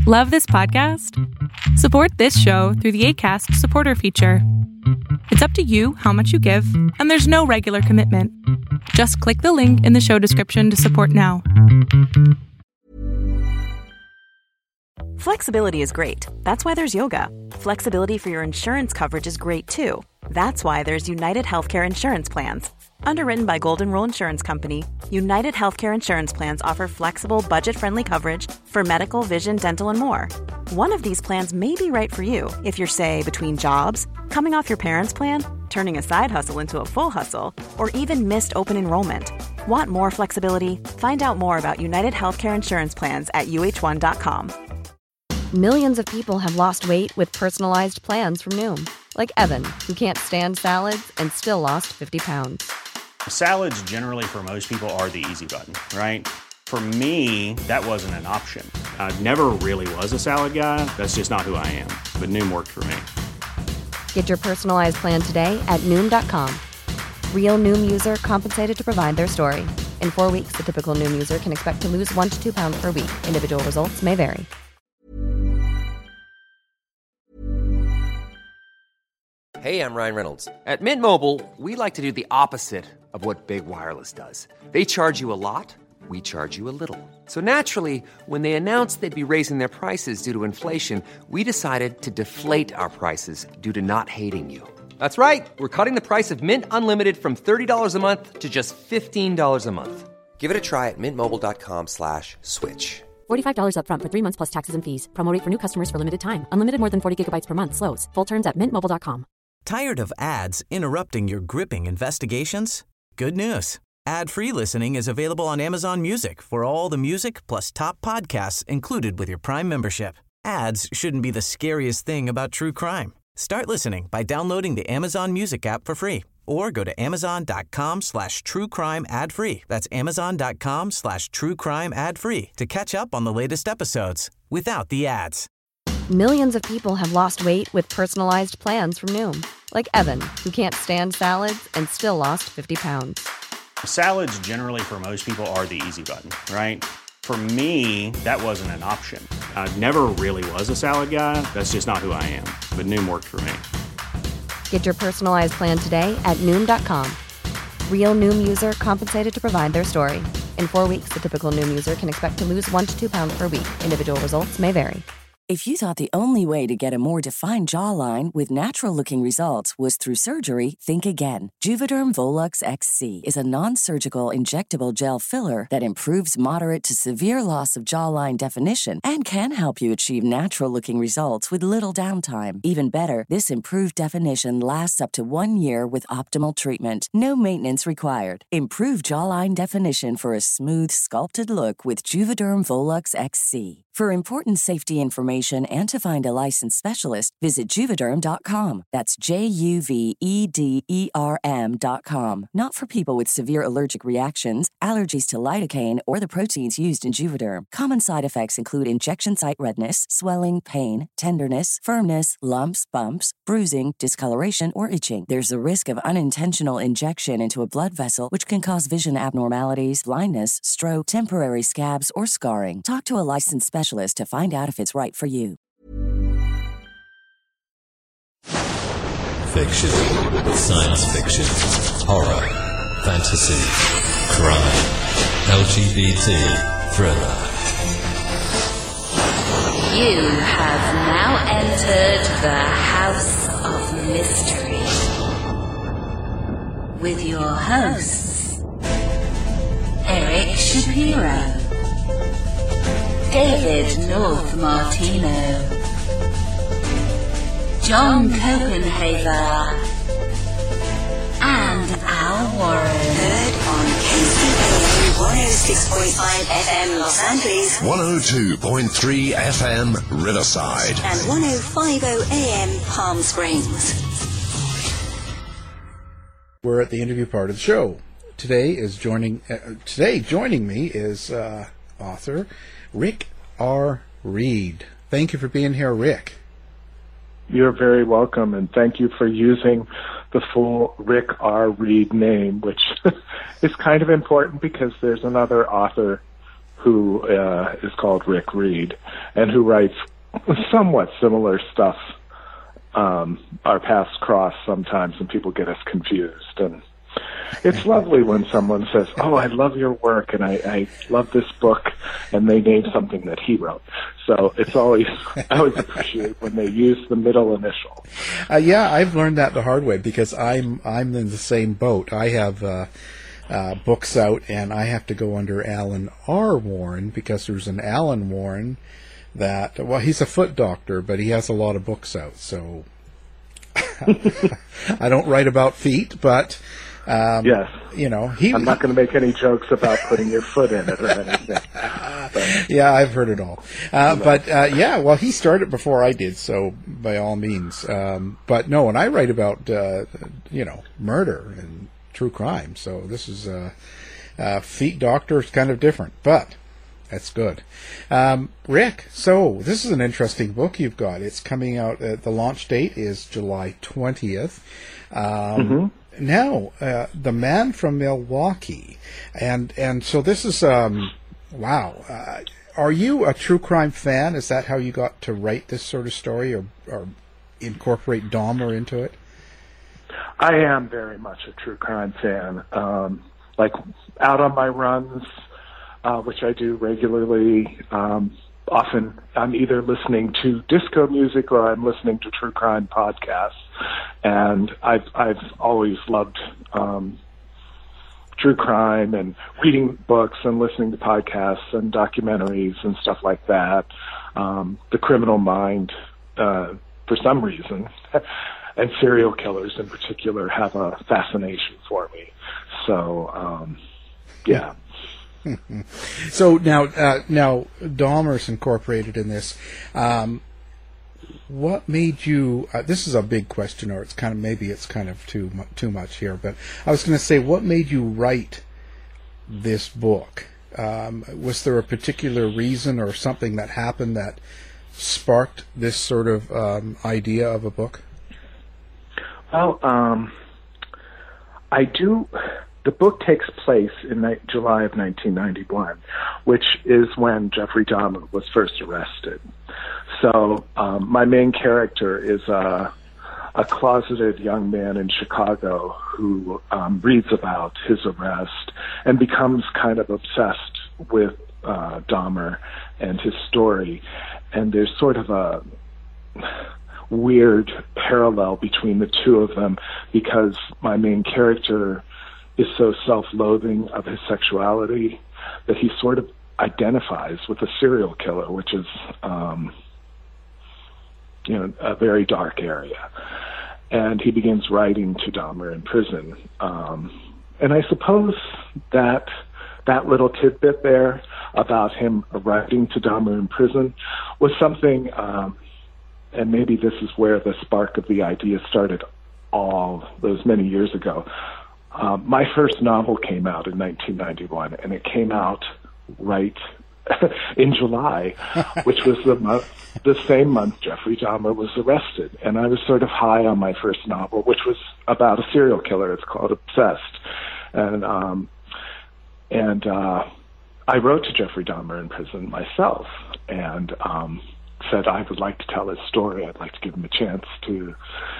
Love this podcast? Support this show through the Acast supporter feature. It's up to you how much you give, and there's no regular commitment. Just click the link in the show description to support now. Flexibility is great. That's why there's yoga. Flexibility for your insurance coverage is great too. That's why there's United Healthcare Insurance Plans. Underwritten by Golden Rule Insurance Company, United Healthcare Insurance Plans offer flexible, budget-friendly coverage for medical, vision, dental, and more. One of these plans may be right for you if you're, say, between jobs, coming off your parents' plan, turning a side hustle into a full hustle, or even missed open enrollment. Want more flexibility? Find out more about United Healthcare Insurance Plans at uh1.com. Millions of people have lost weight with personalized plans from Noom. Like Evan, who can't stand salads and still lost 50 pounds. Salads generally for most people are the easy button, right? For me, that wasn't an option. I never really was a salad guy. That's just not who I am. But Noom worked for me. Get your personalized plan today at Noom.com. Real Noom user compensated to provide their story. In 4 weeks, the typical Noom user can expect to lose 1 to 2 pounds per week. Individual results may vary. Hey, I'm Ryan Reynolds. At Mint Mobile, we like to do the opposite of what Big Wireless does. They charge you a lot, we charge you a little. So naturally, when they announced they'd be raising their prices due to inflation, we decided to deflate our prices due to not hating you. That's right. We're cutting the price of Mint Unlimited from $30 a month to just $15 a month. Give it a try at mintmobile.com/switch. $45 up front for 3 months plus taxes and fees. Promo rate for new customers for limited time. Unlimited more than 40 gigabytes per month. Slows full terms at mintmobile.com. Tired of ads interrupting your gripping investigations? Good news. Ad-free listening is available on Amazon Music for all the music plus top podcasts included with your Prime membership. Ads shouldn't be the scariest thing about true crime. Start listening by downloading the Amazon Music app for free or go to amazon.com/truecrime ad-free. That's amazon.com/truecrime ad-free to catch up on the latest episodes without the ads. Millions of people have lost weight with personalized plans from Noom. Like Evan, who can't stand salads and still lost 50 pounds. Salads generally for most people are the easy button, right? For me, that wasn't an option. I never really was a salad guy. That's just not who I am. But Noom worked for me. Get your personalized plan today at Noom.com. Real Noom user compensated to provide their story. In 4 weeks, the typical Noom user can expect to lose 1 to 2 pounds per week. Individual results may vary. If you thought the only way to get a more defined jawline with natural-looking results was through surgery, think again. Juvederm Volux XC is a non-surgical injectable gel filler that improves moderate to severe loss of jawline definition and can help you achieve natural-looking results with little downtime. Even better, this improved definition lasts up to 1 year with optimal treatment. No maintenance required. Improve jawline definition for a smooth, sculpted look with Juvederm Volux XC. For important safety information and to find a licensed specialist, visit Juvederm.com. That's JUVEDERM.com. Not for people with severe allergic reactions, allergies to lidocaine, or the proteins used in Juvederm. Common side effects include injection site redness, swelling, pain, tenderness, firmness, lumps, bumps, bruising, discoloration, or itching. There's a risk of unintentional injection into a blood vessel, which can cause vision abnormalities, blindness, stroke, temporary scabs, or scarring. Talk to a licensed specialist to find out if it's right for you. Fiction, science fiction, horror, fantasy, crime, LGBT, thriller. You have now entered the House of Mystery with your hosts, Eric Shapiro, David North Martino, John Copenhaver, and Al Warren. Heard on KCAA 106.5 FM Los Angeles, 102.3 FM Riverside, and 105.0 AM Palm Springs. We're at the interview part of the show. Today joining me is author Rick R. Reed. Thank you for being here, Rick. You're very welcome, and thank you for using the full Rick R. Reed name, which is kind of important because there's another author who is called Rick Reed, and who writes somewhat similar stuff. Our paths cross sometimes, and people get us confused. And it's lovely when someone says, "Oh, I love your work, and I love this book," and they name something that he wrote. So I always appreciate when they use the middle initial. Yeah, I've learned that the hard way, because I'm in the same boat. I have books out, and I have to go under Alan R. Warren, because there's an Alan Warren that, well, he's a foot doctor, but he has a lot of books out. So I don't write about feet, but yes, I'm not going to make any jokes about putting your foot in it or anything. But, yeah, I've heard it all. But well, he started before I did, so by all means. But no, and I write about murder and true crime. So this is feet doctor is kind of different, but that's good. Rick, so this is an interesting book you've got. It's coming out. The launch date is July 20th. Now, The Man from Milwaukee, and so this is wow. Are you a true crime fan? Is that how you got to write this sort of story, or incorporate Dahmer into it? I am very much a true crime fan. Like out on my runs, which I do regularly. Often I'm either listening to disco music or I'm listening to true crime podcasts, and I've always loved true crime and reading books and listening to podcasts and documentaries and stuff like that. The Criminal Mind, for some reason, and serial killers in particular have a fascination for me. So, yeah. So now Dahmer's incorporated in this. What made you? This is a big question, or it's kind of too much here. But I was going to say, what made you write this book? Was there a particular reason or something that happened that sparked this sort of idea of a book? Well, I do. The book takes place in July of 1991, which is when Jeffrey Dahmer was first arrested. So my main character is a closeted young man in Chicago who reads about his arrest and becomes kind of obsessed with Dahmer and his story. And there's sort of a weird parallel between the two of them, because my main character is so self-loathing of his sexuality that he sort of identifies with a serial killer, which is, a very dark area. And he begins writing to Dahmer in prison. And I suppose that little tidbit there about him writing to Dahmer in prison was something, and maybe this is where the spark of the idea started all those many years ago. My first novel came out in 1991, and it came out right in July, which was the same month Jeffrey Dahmer was arrested. And I was sort of high on my first novel, which was about a serial killer. It's called Obsessed. And I wrote to Jeffrey Dahmer in prison myself, and said I would like to tell his story. I'd like to give him a chance to,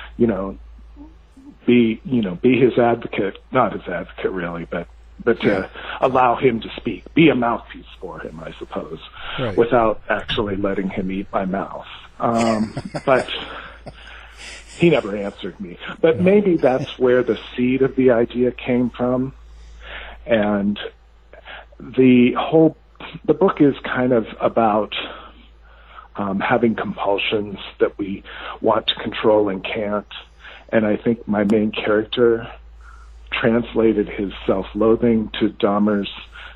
be his advocate, not his advocate really, but to allow him to speak, be a mouthpiece for him, I suppose, right, without actually letting him eat my mouth. But he never answered me. But maybe that's where the seed of the idea came from. And the book is kind of about having compulsions that we want to control and can't. And I think my main character translated his self-loathing to Dahmer's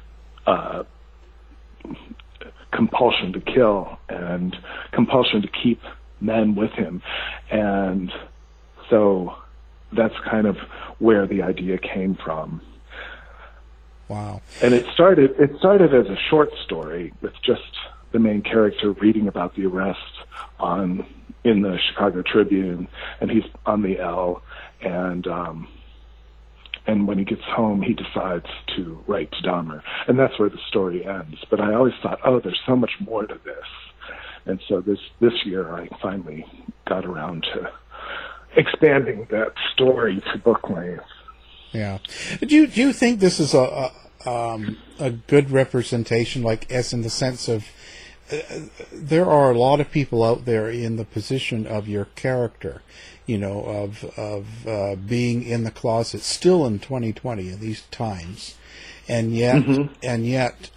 compulsion to kill and compulsion to keep men with him. And so that's kind of where the idea came from. Wow. And it started as a short story with just the main character reading about the arrest in the Chicago Tribune, and he's on the L, and And when he gets home, he decides to write to Dahmer. And that's where the story ends. But I always thought, there's so much more to this. And so this year, I finally got around to expanding that story to book length. Yeah. Do you think this is a good representation, like, as in the sense of there are a lot of people out there in the position of your character, of being in the closet still in 2020 in these times, and yet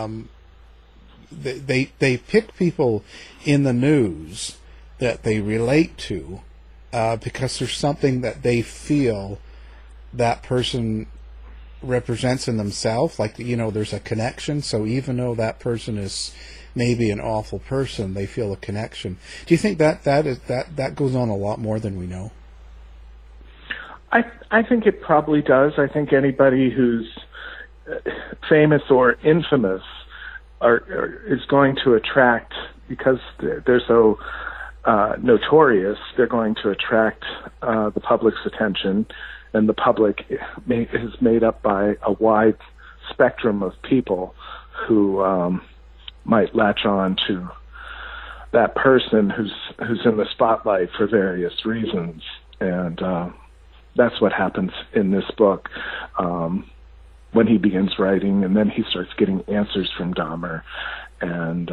they pick people in the news that they relate to because there's something that they feel that person represents in themselves, like, there's a connection. So even though that person is maybe an awful person, they feel a connection. Do you think that goes on a lot more than we know? I think it probably does. I think anybody who's famous or infamous is going to attract, because they're so notorious, they're going to attract the public's attention, and the public is made up by a wide spectrum of people who might latch on to that person who's in the spotlight for various reasons. And that's what happens in this book when he begins writing, and then he starts getting answers from Dahmer, and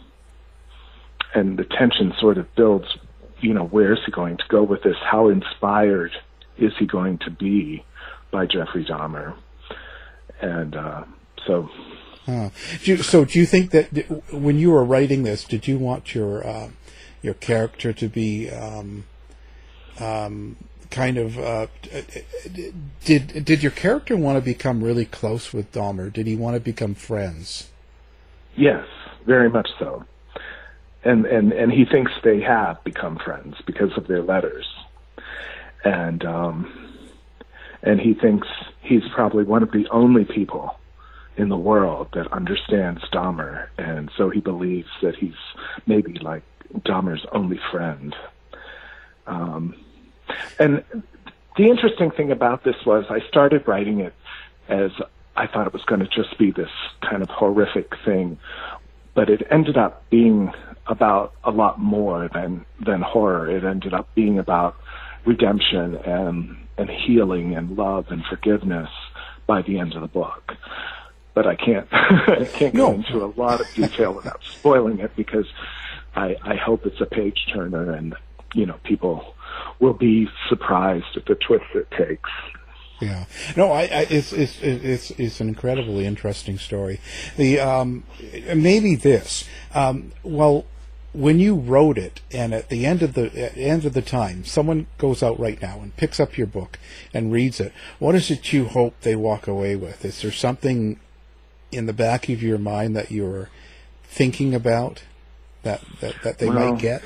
the tension sort of builds. Where is he going to go with this? How inspired is he going to be by Jeffrey Dahmer? And so do you think that when you were writing this, did you want your character to be did your character want to become really close with Dahmer? Did he want to become friends? Yes, very much so. And he thinks they have become friends because of their letters. And he thinks he's probably one of the only people in the world that understands Dahmer, and so he believes that he's maybe like Dahmer's only friend. And the interesting thing about this was I started writing it as I thought it was going to just be this kind of horrific thing, but it ended up being about a lot more than horror. It ended up being about redemption and healing and love and forgiveness by the end of the book. But I can't go into a lot of detail without spoiling it, because I hope it's a page turner, and people will be surprised at the twist it takes. Yeah, no, it's an incredibly interesting story. The maybe this, well, when you wrote it, and at the end of the time, someone goes out right now and picks up your book and reads it. What is it you hope they walk away with? Is there something in the back of your mind that you're thinking about that they might get?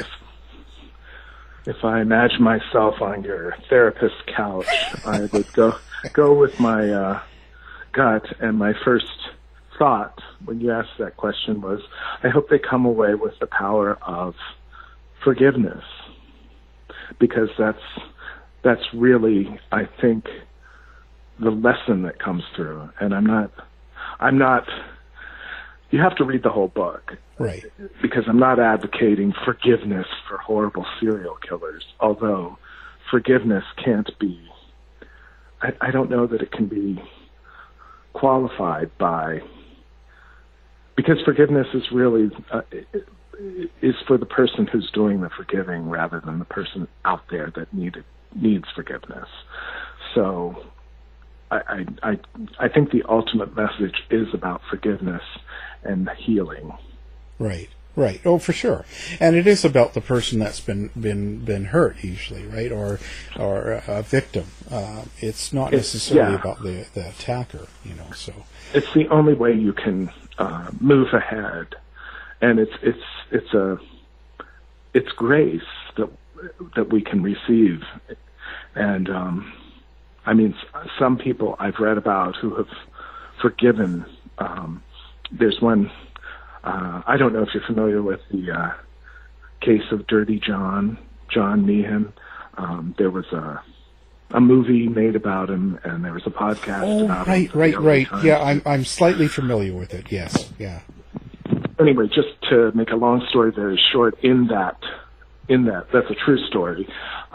If I imagine myself on your therapist's couch, I would go with my gut, and my first thought when you asked that question was, I hope they come away with the power of forgiveness, because that's really, I think, the lesson that comes through. And I'm not. You have to read the whole book, right? Because I'm not advocating forgiveness for horrible serial killers, although forgiveness can't be. I don't know that it can be qualified by, because forgiveness is really is for the person who's doing the forgiving rather than the person out there that needs forgiveness. So I think the ultimate message is about forgiveness and healing. Right. Oh, for sure. And it is about the person that's been hurt, usually, right? Or a victim. It's not necessarily about the attacker, So it's the only way you can move ahead, and it's grace that we can receive. And I mean, some people I've read about who have forgiven. There's one. I don't know if you're familiar with the case of Dirty John Meehan. There was a movie made about him, and there was a podcast about him. Right. Yeah, I'm slightly familiar with it. Yes, yeah. Anyway, just to make a long story very short, in that that's a true story.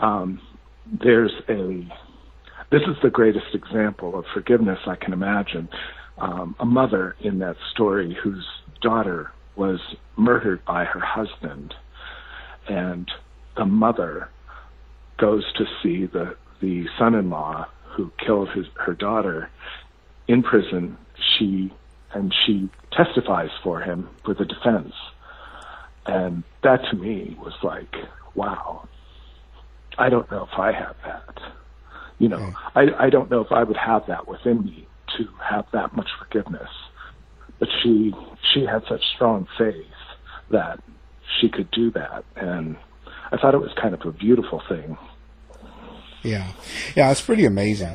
This is the greatest example of forgiveness I can imagine. A mother in that story whose daughter was murdered by her husband, and the mother goes to see the son-in-law who killed her daughter in prison. She testifies for him for the defense, and that to me was like, wow. I don't know if I have that. You know, I don't know if I would have that within me to have that much forgiveness. But she had such strong faith that she could do that, and I thought it was kind of a beautiful thing. Yeah, it's pretty amazing.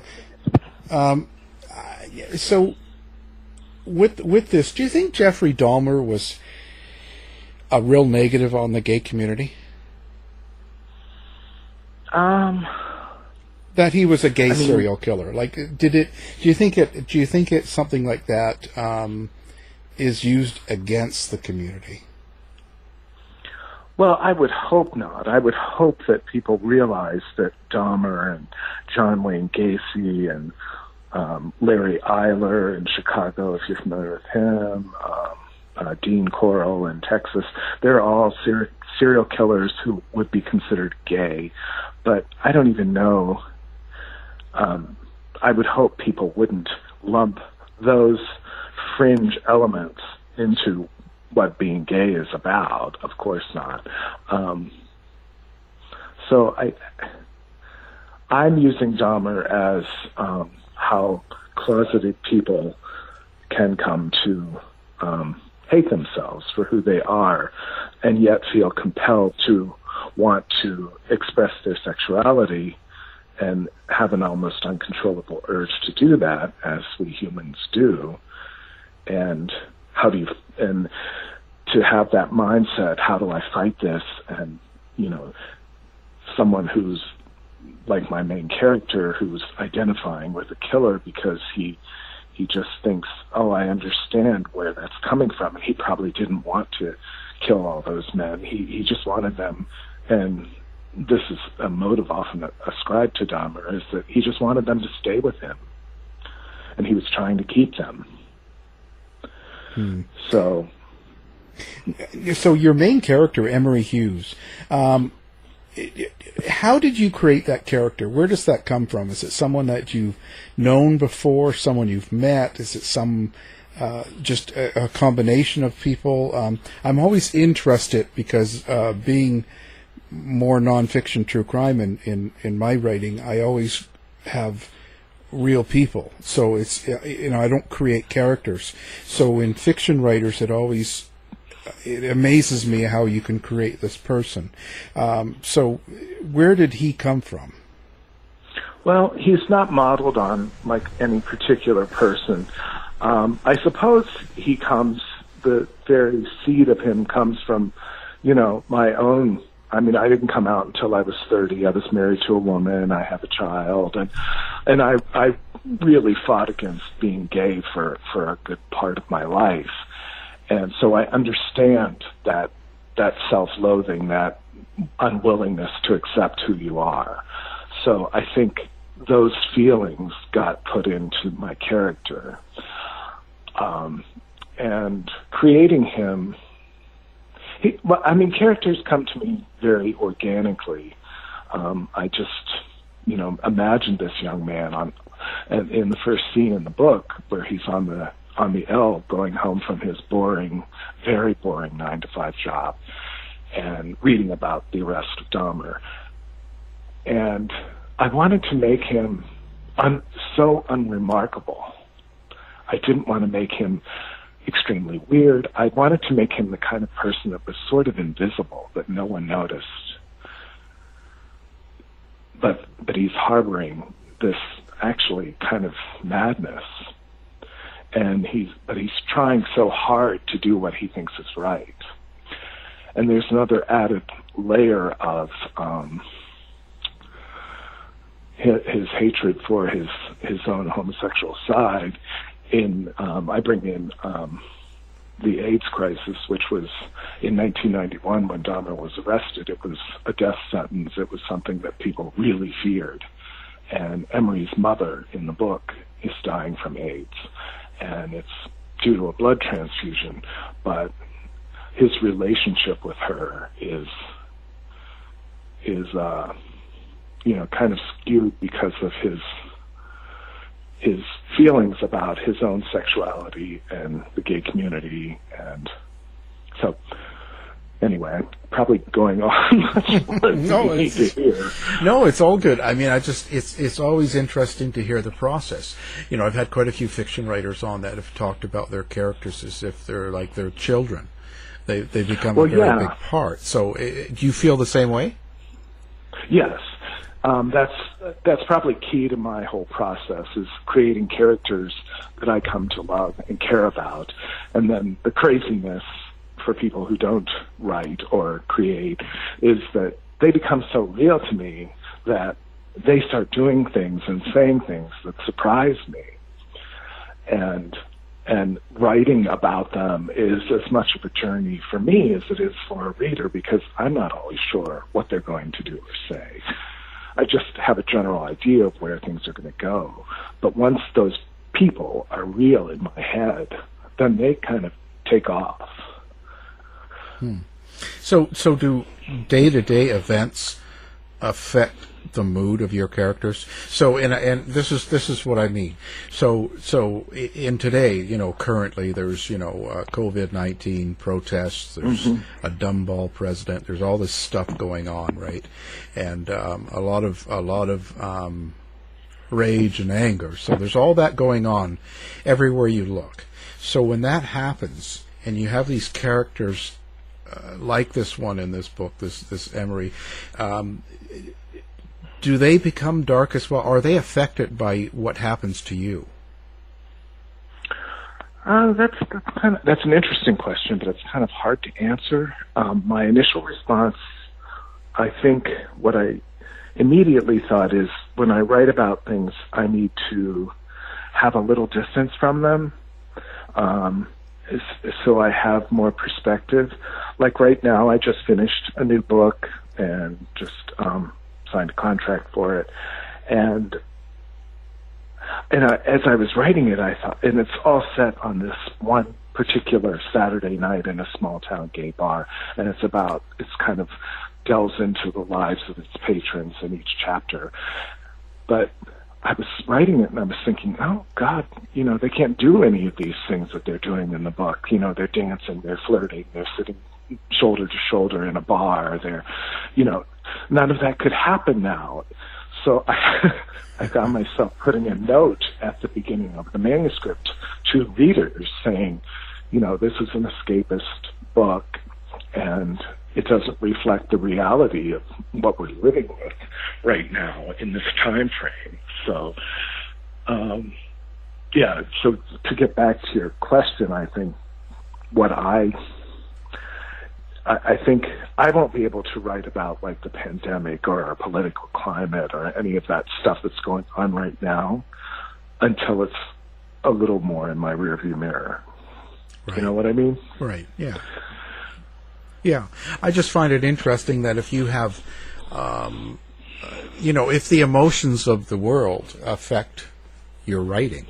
So, with this, do you think Jeffrey Dahmer was a real negative on the gay community? That he was a gay serial killer. Like, do you think it's something like that is used against the community? Well, I would hope not. I would hope that people realize that Dahmer and John Wayne Gacy and Larry Eiler in Chicago, if you're familiar with him, Dean Corll in Texas, they're all serial killers who would be considered gay. But I don't even know. I would hope people wouldn't lump those fringe elements into what being gay is about. Of course not. So I'm using Dahmer as how closeted people can come to hate themselves for who they are, and yet feel compelled to want to express their sexuality and have an almost uncontrollable urge to do that, as we humans do. And and to have that mindset, how do I fight this? And, you know, someone who's like my main character, who's identifying with a killer because he just thinks, oh, I understand where that's coming from. And he probably didn't want to kill all those men. He just wanted them. And this is a motive often ascribed to Dahmer, is that he just wanted them to stay with him. And he was trying to keep them. So your main character, Emery Hughes, how did you create that character? Where does that come from? Is it someone that you've known before, someone you've met? Is it some just a combination of people? I'm always interested because being more nonfiction true crime in my writing, I always have real people. So it's, I don't create characters. So in fiction writers, it amazes me how you can create this person. So where did he come from? Well, he's not modeled on like any particular person. I suppose the very seed of him comes from, my own. I mean, I didn't come out until I was 30. I was married to a woman. I have a child, and I really fought against being gay for a good part of my life. And so I understand that self-loathing, that unwillingness to accept who you are. So I think those feelings got put into my character. And creating him, characters come to me very organically. I just, imagined this young man in the first scene in the book where he's on the L going home from his very boring 9-to-5 job and reading about the arrest of Dahmer. And I wanted to make him so unremarkable. I didn't want to make him extremely weird. I wanted to make him the kind of person that was sort of invisible, that no one noticed. But he's harboring this actually kind of madness. And he's trying so hard to do what he thinks is right. And there's another added layer of his hatred for his own homosexual side. I bring in the AIDS crisis, which was in 1991 when Dahmer was arrested. It was a death sentence. It was something that people really feared. And Emery's mother in the book is dying from AIDS, and it's due to a blood transfusion, but his relationship with her is kind of skewed because of his feelings about his own sexuality and the gay community. And so anyway, I'm probably going on much more than you need to hear. No, it's all good. I mean, it's always interesting to hear the process. You know, I've had quite a few fiction writers on that have talked about their characters as if they're like their children. They become a very big part. So do you feel the same way? Yes. That's probably key to my whole process, is creating characters that I come to love and care about. And then the craziness for people who don't write or create is that they become so real to me that they start doing things and saying things that surprise me. And writing about them is as much of a journey for me as it is for a reader, because I'm not always sure what they're going to do or say. I just have a general idea of where things are going to go. But once those people are real in my head, then they kind of take off. So do day-to-day events affect the mood of your characters? So, and this is what I mean. So in today, you know, currently there's, you know, COVID-19 protests. There's a dumbball president. There's all this stuff going on, right? And a lot of rage and anger. So there's all that going on everywhere you look. So when that happens, and you have these characters like this one in this book, this Emery, do they become dark as well? Are they affected by what happens to you? That's an interesting question, but it's kind of hard to answer. My initial response, I think what I immediately thought is, when I write about things, I need to have a little distance from them, so I have more perspective. Like right now, I just finished a new book and just signed a contract for it, and as I was writing it, I thought, and it's all set on this one particular Saturday night in a small town gay bar, and it's kind of delves into the lives of its patrons in each chapter. But I was writing it and I was thinking, oh God, you know, they can't do any of these things that they're doing in the book. You know, they're dancing, they're flirting, they're sitting shoulder to shoulder in a bar. They're, you know, none of that could happen now. So I found myself putting a note at the beginning of the manuscript to readers saying, you know, this is an escapist book and it doesn't reflect the reality of what we're living with right now in this time frame. So, so to get back to your question, I think I think I won't be able to write about like the pandemic or our political climate or any of that stuff that's going on right now until it's a little more in my rearview mirror. Right. You know what I mean? Right. Yeah. Yeah. I just find it interesting that if you have, you know, if the emotions of the world affect your writing.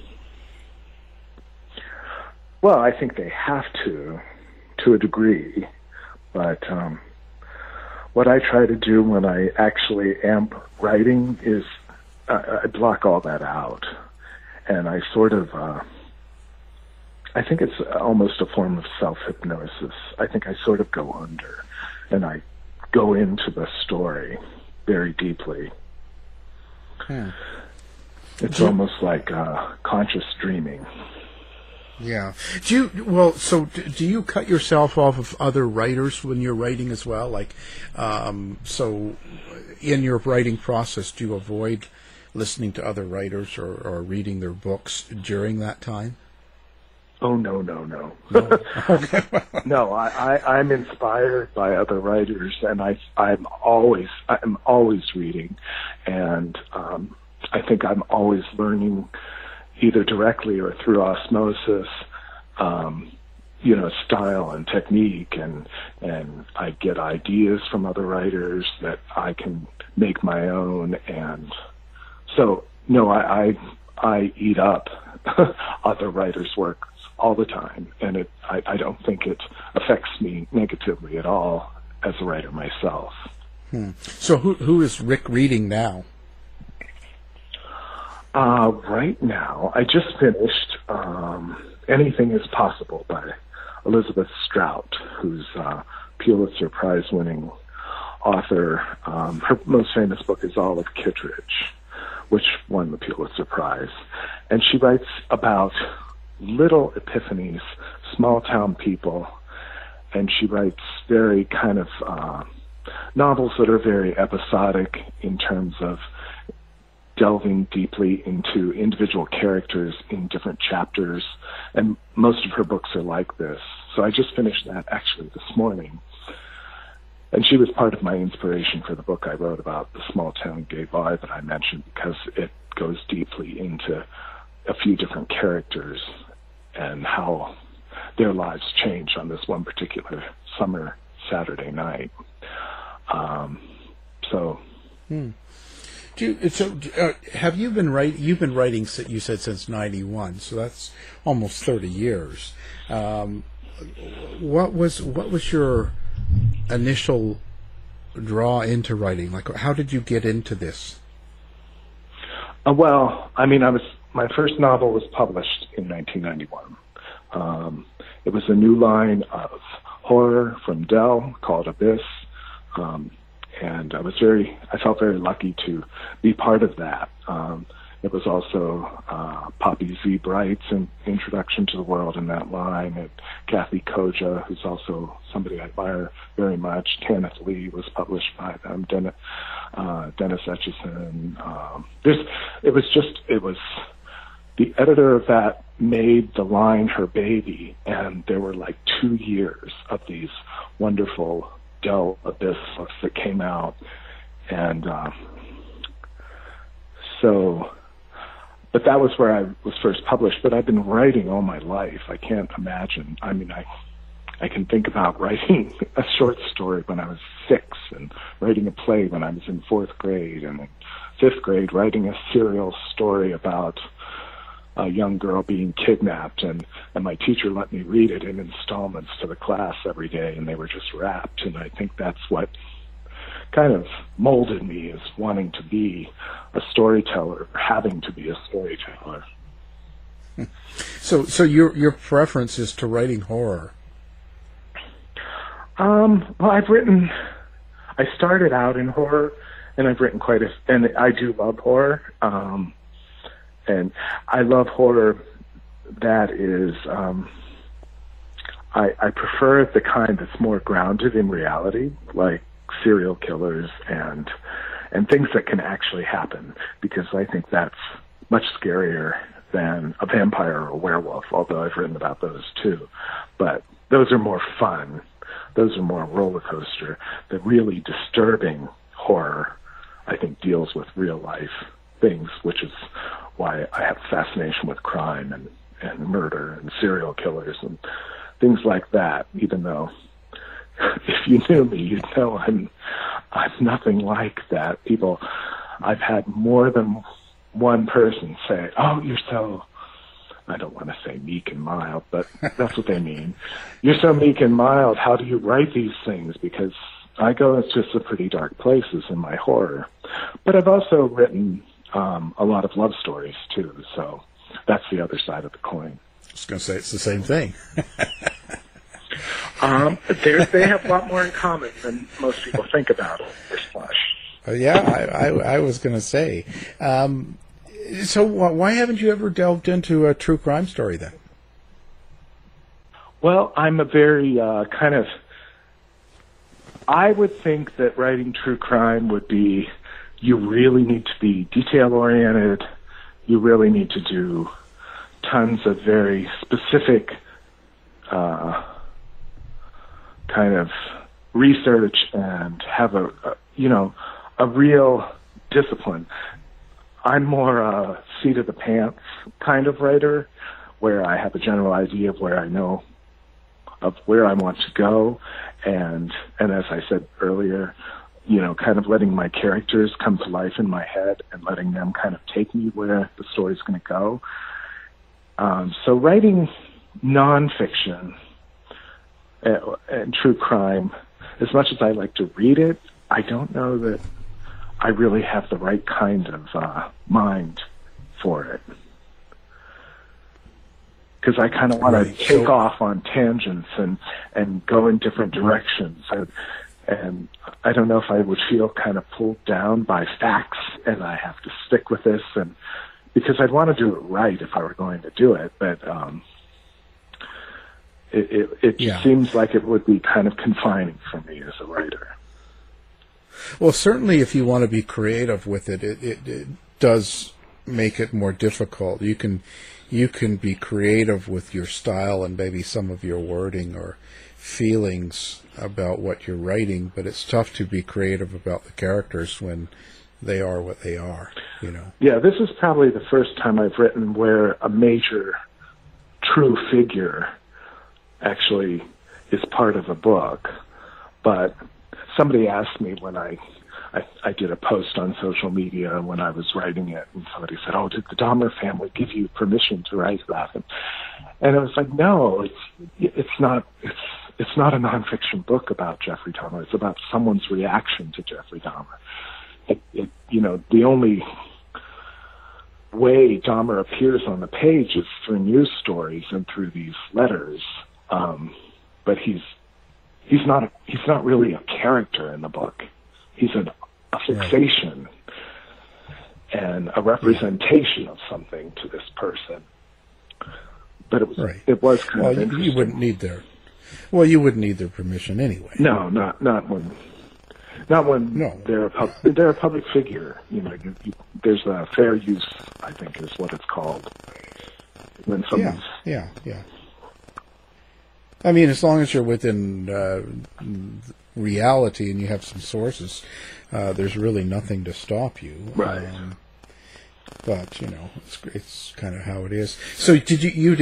Well, I think they have to a degree. But what I try to do when I actually am writing is I block all that out. And I sort of, I think it's almost a form of self-hypnosis. I think I sort of go under and I go into the story very deeply. Yeah. It's almost like conscious dreaming. Yeah. Do you cut yourself off of other writers when you're writing as well? Like, so in your writing process, do you avoid listening to other writers or reading their books during that time? Oh, no. No, I'm inspired by other writers, and I'm always reading, and I think I'm always learning, either directly or through osmosis, style and technique, and I get ideas from other writers that I can make my own, and so no, I eat up other writers' work all the time, and I don't think it affects me negatively at all as a writer myself. So who is Rick reading now? Right now, I just finished Anything is Possible by Elizabeth Strout, who's a Pulitzer Prize-winning author. Her most famous book is Olive Kitteridge, which won the Pulitzer Prize. And she writes about little epiphanies, small-town people, and she writes very kind of novels that are very episodic in terms of delving deeply into individual characters in different chapters, and most of her books are like this. So I just finished that actually this morning. And she was part of my inspiration for the book I wrote about the small-town gay bar that I mentioned, because it goes deeply into a few different characters and how their lives change on this one particular summer Saturday night. Have you been writing? You've been writing, you said, since '91, so that's almost 30 years. What was your initial draw into writing? Like, how did you get into this? Well, I mean, my first novel was published in 1991. It was a new line of horror from Dell called Abyss, and I felt very lucky to be part of that. It was also Poppy Z. Bright's introduction to the world in that line, and Kathy Koja, who's also somebody I admire very much. Tanith Lee was published by them. Dennis Etchison. It was the editor of that made the line her baby, and there were like 2 years of these wonderful Dell Abyss books that came out, and but that was where I was first published. But I've been writing all my life. I can't imagine. I mean, I can think about writing a short story when I was 6, and writing a play when I was in 4th grade, and in 5th grade writing a serial story about a young girl being kidnapped, and my teacher let me read it in installments to the class every day, and they were just wrapped. And I think that's what kind of molded me, as wanting to be a storyteller, having to be a storyteller. So your preference is to writing horror? Well, I started out in horror, and I've written and I do love horror. And I love horror that is, I prefer the kind that's more grounded in reality, like serial killers and things that can actually happen, because I think that's much scarier than a vampire or a werewolf, although I've written about those too. But those are more fun. Those are more roller coaster. The really disturbing horror, I think, deals with real life things, which is why I have a fascination with crime and murder and serial killers and things like that, even though if you knew me, you'd know I'm nothing like that. I've had more than one person say, "Oh, you're so," I don't want to say meek and mild, but that's what they mean. "You're so meek and mild. How do you write these things?" Because I go into some pretty dark places in my horror. But I've also written a lot of love stories too, so that's the other side of the coin. I was going to say it's the same thing. They have a lot more in common than most people think about it. I was going to say. So why haven't you ever delved into a true crime story then? Well, I'm a very I would think that writing true crime would be, you really need to be detail-oriented. You really need to do tons of very specific kind of research and have a real discipline. I'm more a seat of the pants kind of writer, where I have a general idea of where I know of where I want to go, and as I said earlier, kind of letting my characters come to life in my head and letting them kind of take me where the story's going to go. So writing nonfiction and true crime, as much as I like to read it, I don't know that I really have the right kind of mind for it. Because I kind of want to take off on tangents and go in different directions. And I don't know if I would feel kind of pulled down by facts and I have to stick with this, and because I'd want to do it right if I were going to do it, but it just seems like it would be kind of confining for me as a writer. Well, certainly if you want to be creative with it, it does make it more difficult. You can be creative with your style and maybe some of your wording or feelings about what you're writing, but it's tough to be creative about the characters when they are what they are, Yeah, this is probably the first time I've written where a major true figure actually is part of a book. But somebody asked me when I did a post on social media when I was writing it, and somebody said, "Oh, did the Dahmer family give you permission to write that?" And I was like, "No, it's not a nonfiction book about Jeffrey Dahmer. It's about someone's reaction to Jeffrey Dahmer. The only way Dahmer appears on the page is through news stories and through these letters. But he's not really a character in the book. He's a fixation and a representation of something to this person." But it was kind of interesting. You wouldn't need their. Well, you wouldn't need their permission anyway. No, not when they're a public figure. There's a fair use, I think, is what it's called. When someone's yeah. I mean, as long as you're within reality and you have some sources, there's really nothing to stop you. Right. But it's kind of how it is. So did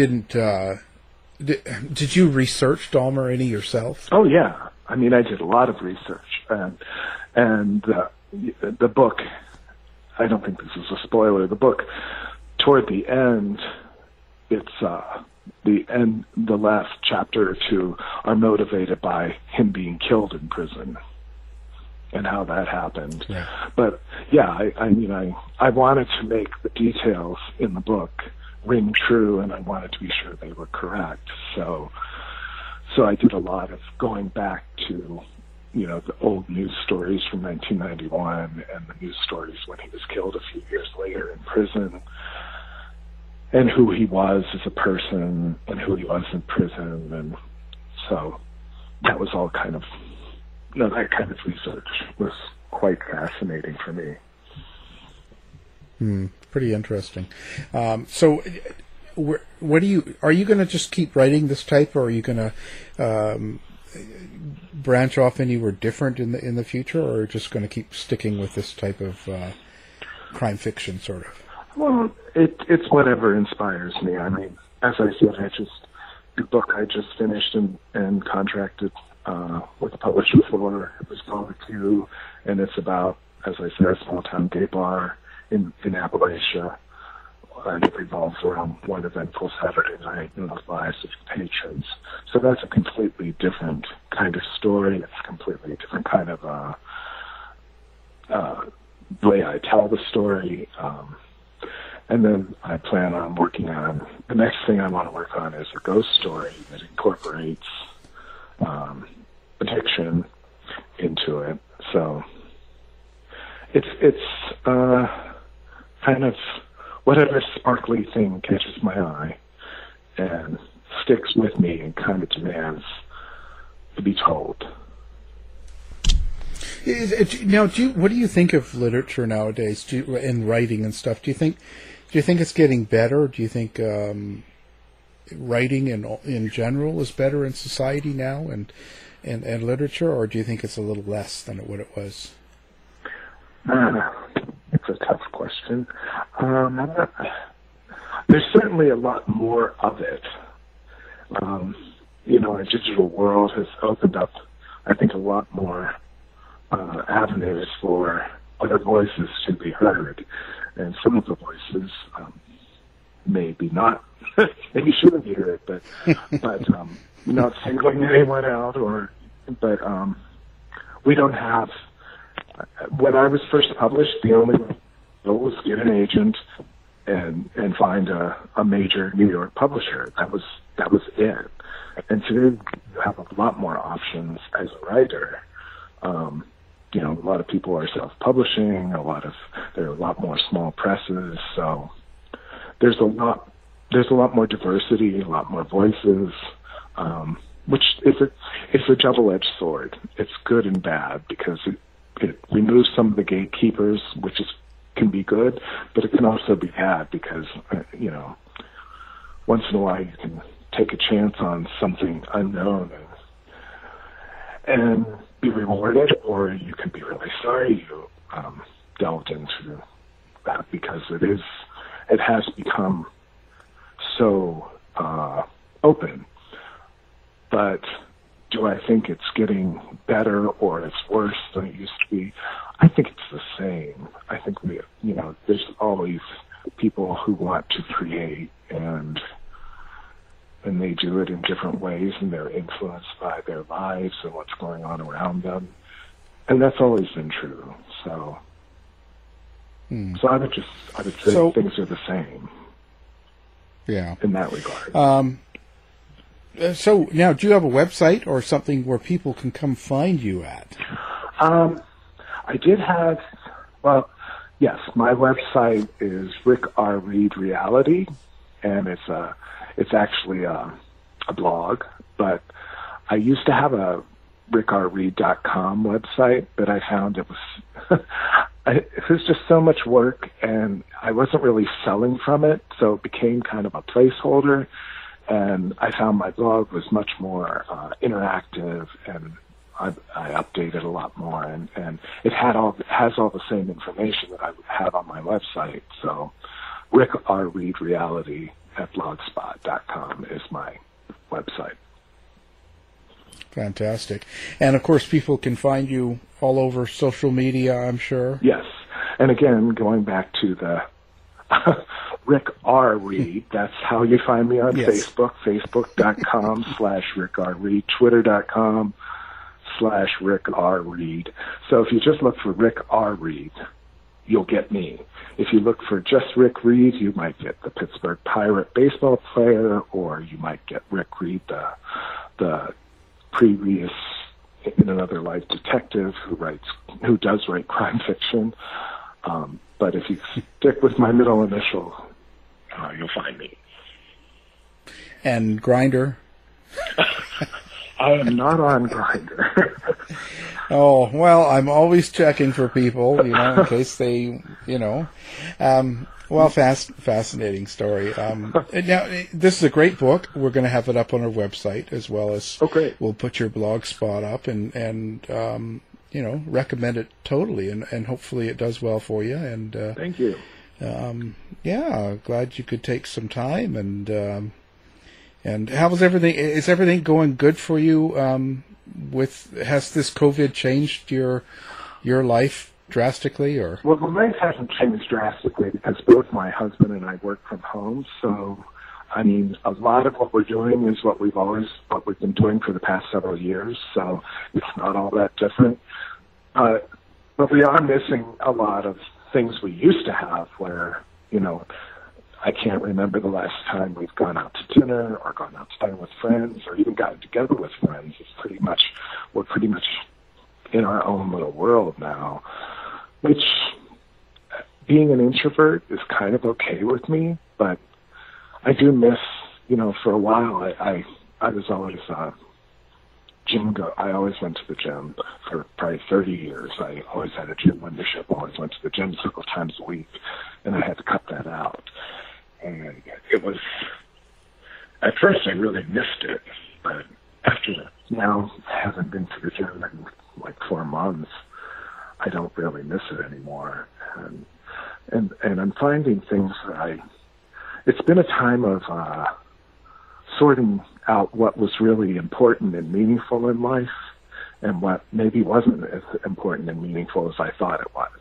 you research Dahmer any yourself? Oh yeah, I mean I did a lot of research, and the book. I don't think this is a spoiler. The book, toward the end, it's the last chapter or two are motivated by him being killed in prison and how that happened. Yeah. But yeah, I wanted to make the details in the book ring true, and I wanted to be sure they were correct. So I did a lot of going back to, the old news stories from 1991 and the news stories when he was killed a few years later in prison, and who he was as a person and who he was in prison. And so that was all kind of, that kind of research was quite fascinating for me. Pretty interesting. So what are you going to just keep writing this type, or are you going to branch off anywhere different in the future, or just going to keep sticking with this type of crime fiction sort of? Well, it's whatever inspires me. I mean, as I said, the book I just finished and contracted with a publisher for, it was called Q, and it's about, as I said, a small town gay bar in Appalachia, and it revolves around one eventful Saturday night in the lives of patrons. So that's a completely different kind of story. It's a completely different kind of way I tell the story. And then I plan on working on, the next thing I want to work on is a ghost story that incorporates addiction into it. So it's kind of whatever sparkly thing catches my eye and sticks with me and kind of demands to be told. Now, what do you think of literature nowadays, and writing and stuff? Do you think Do you think it's getting better? Do you think writing in general is better in society now and literature, or do you think it's a little less than what it was? It's a tough question. There's certainly a lot more of it. Our digital world has opened up, I think, a lot more avenues for other voices to be heard. And some of the voices maybe shouldn't be heard, but not singling anyone out, but we don't have. When I was first published, the only way was get an agent and find a major New York publisher. That was it. And today you have a lot more options as a writer. A lot of people are self-publishing. There are a lot more small presses. So there's a lot more diversity, a lot more voices, which it's a double-edged sword. It's good and bad because it removes some of the gatekeepers, which can be good, but it can also be bad because once in a while you can take a chance on something unknown and be rewarded, or you can be really sorry you delved into that because it has become so open. But do I think it's getting better or it's worse than it used to be? I think it's the same. I think there's always people who want to create and they do it in different ways, and they're influenced by their lives and what's going on around them. And that's always been true. So I would say things are the same. Yeah. In that regard. So now, do you have a website or something where people can come find you at? I did have, yes, my website is Rick R. Reed Reality, and it's actually a blog, but I used to have a rickrreed.com website, but I found it was just so much work, and I wasn't really selling from it, so it became kind of a placeholder. And I found my blog was much more interactive, and I updated a lot more, and it has all the same information that I would have on my website. So Rick R. Reed Reality at blogspot.com is my website. Fantastic. And of course, people can find you all over social media, I'm sure. Yes. And again, going back to the Rick R. Reed, that's how you find me on Facebook, facebook.com/Rick R. Reed, twitter.com/Rick R. Reed. So if you just look for Rick R. Reed, you'll get me. If you look for just Rick Reed, you might get the Pittsburgh Pirate baseball player, or you might get Rick Reed, the previous In Another Life detective who does write crime fiction. But if you stick with my middle initial, you'll find me. And Grindr? I am not on Grindr. Oh, well, I'm always checking for people, in case they, fascinating story. Now, this is a great book. We're going to have it up on our website, as well as we'll put your blog spot up and recommend it totally, and hopefully it does well for you. And thank you. Glad you could take some time. And how was everything? Is everything going good for you? Has this COVID changed your life drastically, or? Well, my life hasn't changed drastically because both my husband and I work from home. So, I mean, a lot of what we're doing is what we've been doing for the past several years. So it's not all that different. But we are missing a lot of things we used to have where, I can't remember the last time we've gone out to dinner or gone out to dinner with friends or even gotten together with friends. We're pretty much in our own little world now, which being an introvert is kind of okay with me, but I do miss, for a while I was always I always went to the gym for probably 30 years. I always had a gym membership, always went to the gym several times a week, and I had to cut that out. And it was, at first I really missed it, but after that, now I haven't been to the gym in like 4 months. I don't really miss it anymore. And I'm finding things that it's been a time of sorting out what was really important and meaningful in life and what maybe wasn't as important and meaningful as I thought it was.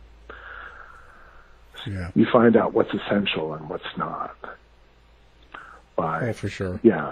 Yeah. You find out what's essential and what's not. Oh, for sure. Yeah.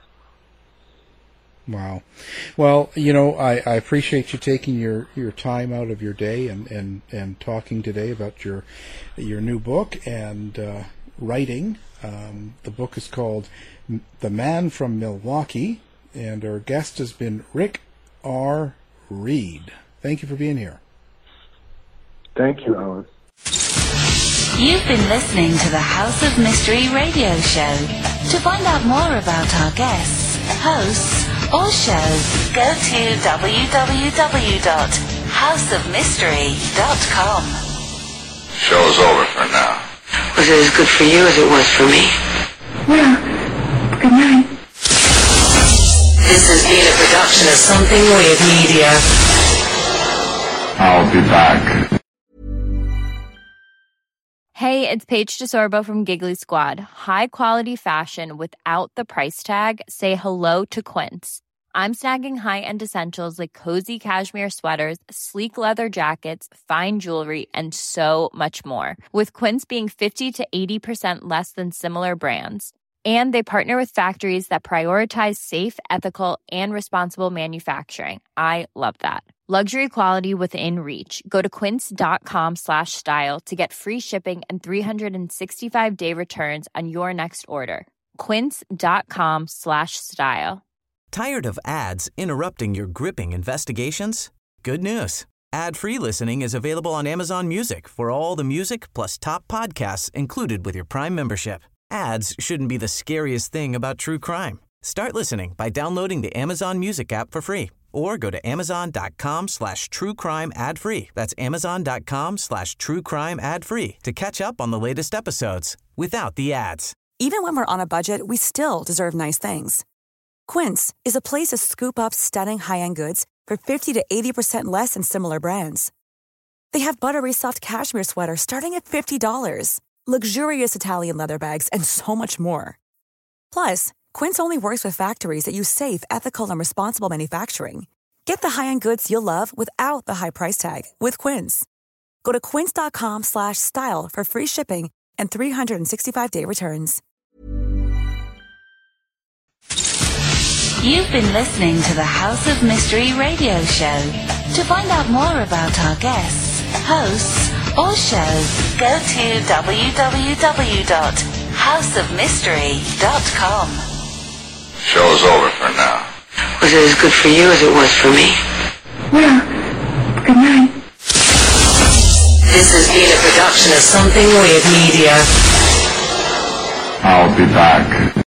Wow. Well, I appreciate you taking your time out of your day and talking today about your new book and writing. The book is called The Man from Milwaukee, and our guest has been Rick R. Reed. Thank you for being here. Thank you, Alan. You've been listening to the House of Mystery radio show. To find out more about our guests, hosts, or shows, go to www.houseofmystery.com. Show's over for now. Was it as good for you as it was for me? Well, good night. This has been a production of Something Weird Media. I'll be back. Hey, it's Paige DeSorbo from Giggly Squad. High quality fashion without the price tag. Say hello to Quince. I'm snagging high-end essentials like cozy cashmere sweaters, sleek leather jackets, fine jewelry, and so much more. With Quince being 50 to 80% less than similar brands. And they partner with factories that prioritize safe, ethical, and responsible manufacturing. I love that. Luxury quality within reach. Go to quince.com/style to get free shipping and 365-day returns on your next order. Quince.com/style. Tired of ads interrupting your gripping investigations? Good news. Ad-free listening is available on Amazon Music for all the music plus top podcasts included with your Prime membership. Ads shouldn't be the scariest thing about true crime. Start listening by downloading the Amazon Music app for free or go to amazon.com/truecrime ad-free. That's amazon.com/truecrime ad-free to catch up on the latest episodes without the ads. Even when we're on a budget, we still deserve nice things. Quince is a place to scoop up stunning high-end goods for 50 to 80% less than similar brands. They have buttery soft cashmere sweaters starting at $50, luxurious Italian leather bags, and so much more. Plus, Quince only works with factories that use safe, ethical, and responsible manufacturing. Get the high-end goods you'll love without the high price tag with Quince. Go to quince.com/style for free shipping and 365-day returns. You've been listening to the House of Mystery radio show. To find out more about our guests, hosts, or shows, go to www.houseofmystery.com. Show's over for now. Was it as good for you as it was for me? Well, good night. This has been a production of Something Weird Media. I'll be back.